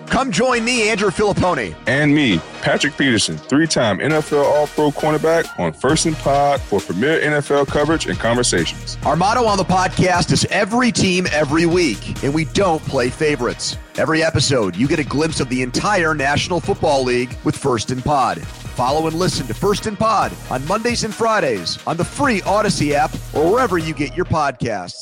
Come join me, Andrew Filipponi. And me, Patrick Peterson, 3-time NFL All-Pro cornerback on First and Pod for premier NFL coverage and conversations. Our motto on the podcast is every team, every week, and we don't play favorites. Every episode, you get a glimpse of the entire National Football League with First and Pod. Follow and listen to First and Pod on Mondays and Fridays on the free Odyssey app or wherever you get your podcasts.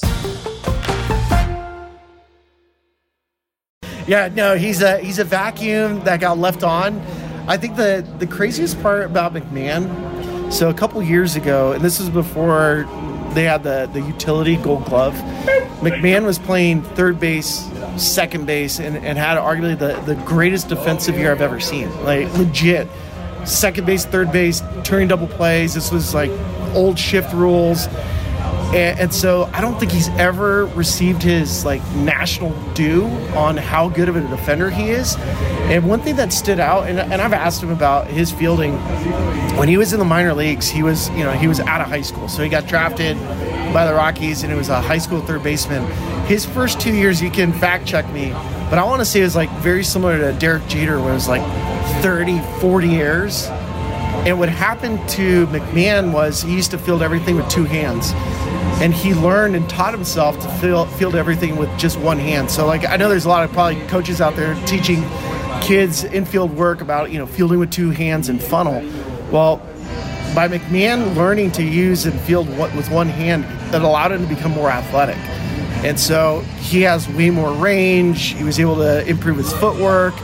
Yeah, no, he's a vacuum that got left on. I think the craziest part about McMahon, so a couple years ago, and this was before they had the utility Gold Glove, McMahon was playing third base, second base, and had arguably the greatest defensive year I've ever seen. Like, legit. Second base, third base, turning double plays. This was like old shift rules. And so I don't think he's ever received his like national due on how good of a defender he is. And one thing that stood out, and I've asked him about his fielding, when he was in the minor leagues, he was out of high school. So he got drafted by the Rockies, and it was a high school third baseman. His first 2 years, you can fact check me, but I want to say it was like very similar to Derek Jeter, where it was like 30, 40 errors. And what happened to McMahon was he used to field everything with two hands. And he learned and taught himself to field everything with just one hand. So, like, I know there's a lot of probably coaches out there teaching kids infield work about, fielding with two hands and funnel. Well, by McMahon learning to use and field with one hand, it allowed him to become more athletic. And so he has way more range. He was able to improve his footwork.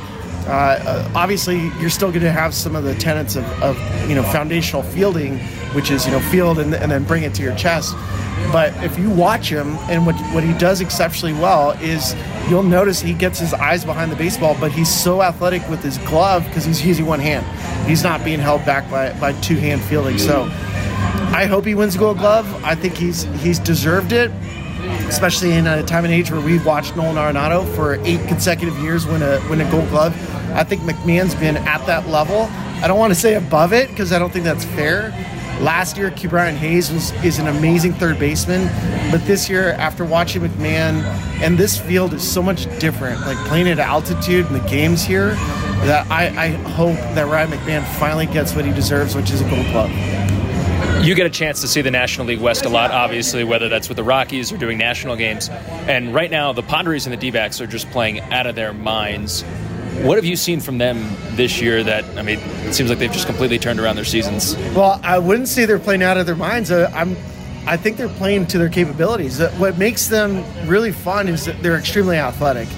Obviously, you're still going to have some of the tenets of foundational fielding, which is, field and then bring it to your chest. But if you watch him, and what he does exceptionally well is you'll notice he gets his eyes behind the baseball, but he's so athletic with his glove because he's using one hand. He's not being held back by two-hand fielding. So I hope he wins the Gold Glove. I think he's deserved it, especially in a time and age where we've watched Nolan Arenado for 8 consecutive years win a Gold Glove. I think McMahon's been at that level. I don't want to say above it because I don't think that's fair. Last year, Q Brian Hayes is an amazing third baseman, but this year, after watching McMahon, and this field is so much different, like playing at altitude and the games here, that I hope that Ryan McMahon finally gets what he deserves, which is a Gold Glove. You get a chance to see the National League West a lot, obviously, whether that's with the Rockies or doing national games. And right now, the Padres and the D-backs are just playing out of their minds. What have you seen from them this year that, it seems like they've just completely turned around their seasons? Well, I wouldn't say they're playing out of their minds. I think they're playing to their capabilities. What makes them really fun is that they're extremely athletic.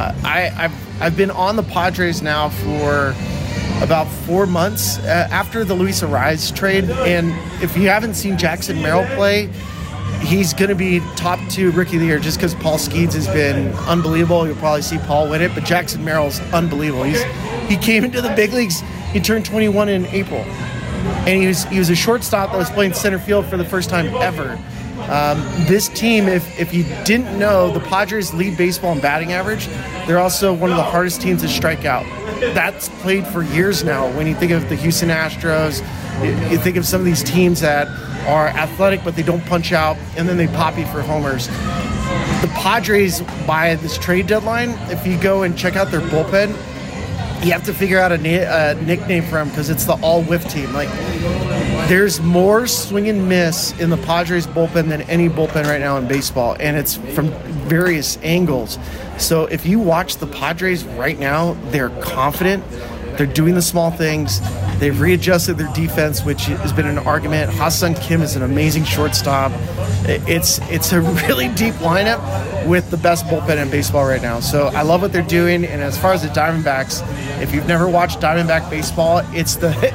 I've been on the Padres now for about 4 months after the Luis Arraez trade. And if you haven't seen Jackson Merrill play, he's going to be top 2 rookie of the year just because Paul Skeens has been unbelievable. You'll probably see Paul win it, but Jackson Merrill's unbelievable. He came into the big leagues. He turned 21 in April, and he was a shortstop that was playing center field for the first time ever. This team, if you didn't know, the Padres lead baseball in batting average. They're also one of the hardest teams to strike out. That's played for years now. When you think of the Houston Astros, you think of some of these teams that are athletic, but they don't punch out, and then they pop you for homers. The Padres, by this trade deadline, if you go and check out their bullpen, you have to figure out a nickname for them because it's the all-whiff team. Like, there's more swing and miss in the Padres bullpen than any bullpen right now in baseball, and it's from various angles. So if you watch the Padres right now, they're confident. They're doing the small things. They've readjusted their defense, which has been an argument. Ha-Seong Kim is an amazing shortstop. It's a really deep lineup with the best bullpen in baseball right now. So I love what they're doing. And as far as the Diamondbacks, if you've never watched Diamondback baseball, it's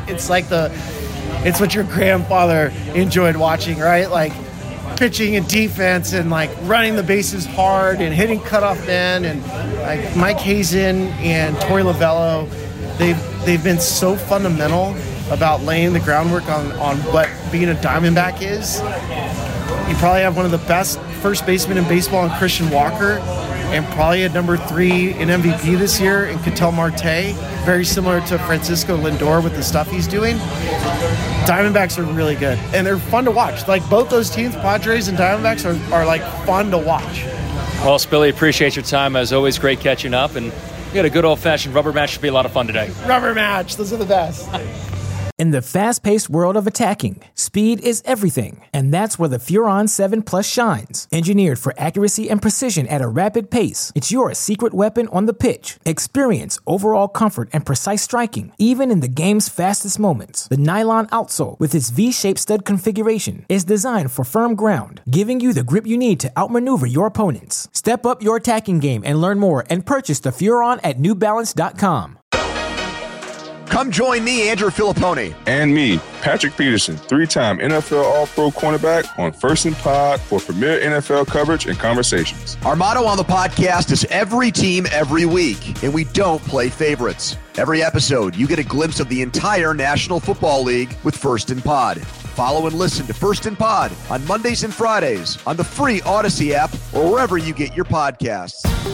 what your grandfather enjoyed watching, right? Like pitching and defense and like running the bases hard and hitting cutoff men, and like Mike Hazen and Torey Lovello. They've been so fundamental about laying the groundwork on what being a Diamondback is. You probably have one of the best first basemen in baseball in Christian Walker, and probably at number 3 in MVP this year in Ketel Marte, very similar to Francisco Lindor with the stuff he's doing. Diamondbacks are really good, and they're fun to watch. Like, both those teams, Padres and Diamondbacks, are like fun to watch. Well, Spilly, appreciate your time. As always, great catching up, and We got a good old-fashioned rubber match. Should be a lot of fun today. Rubber match. Those are the best. In the fast-paced world of attacking, speed is everything, and that's where the Furon 7 Plus shines. Engineered for accuracy and precision at a rapid pace, it's your secret weapon on the pitch. Experience overall comfort and precise striking, even in the game's fastest moments. The nylon outsole, with its V-shaped stud configuration, is designed for firm ground, giving you the grip you need to outmaneuver your opponents. Step up your attacking game and learn more and purchase the Furon at NewBalance.com. Come join me, Andrew Filipponi. And me, Patrick Peterson, 3-time NFL All-Pro cornerback on First and Pod for premier NFL coverage and conversations. Our motto on the podcast is every team, every week, and we don't play favorites. Every episode, you get a glimpse of the entire National Football League with First and Pod. Follow and listen to First and Pod on Mondays and Fridays on the free Odyssey app or wherever you get your podcasts.